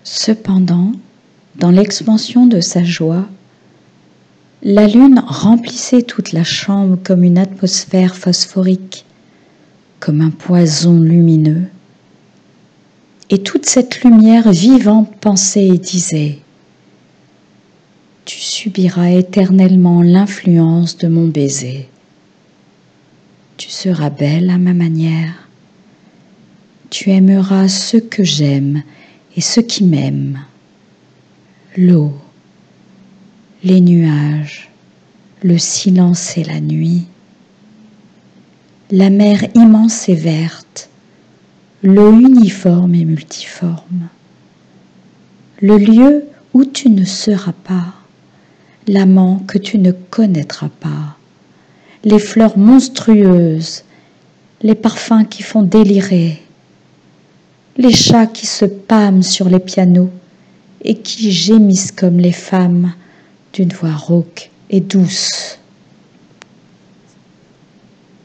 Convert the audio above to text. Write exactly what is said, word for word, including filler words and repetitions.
Cependant, dans l'expansion de sa joie, la lune remplissait toute la chambre comme une atmosphère phosphorique, comme un poison lumineux. Et toute cette lumière vivante pensait et disait « Tu subiras éternellement l'influence de mon baiser. Tu seras belle à ma manière. Tu aimeras ceux que j'aime et ceux qui m'aiment. L'eau, les nuages, le silence et la nuit. La mer immense et verte, l'eau uniforme et multiforme. Le lieu où tu ne seras pas, l'amant que tu ne connaîtras pas, les fleurs monstrueuses, les parfums qui font délirer, les chats qui se pâment sur les pianos et qui gémissent comme les femmes d'une voix rauque et douce.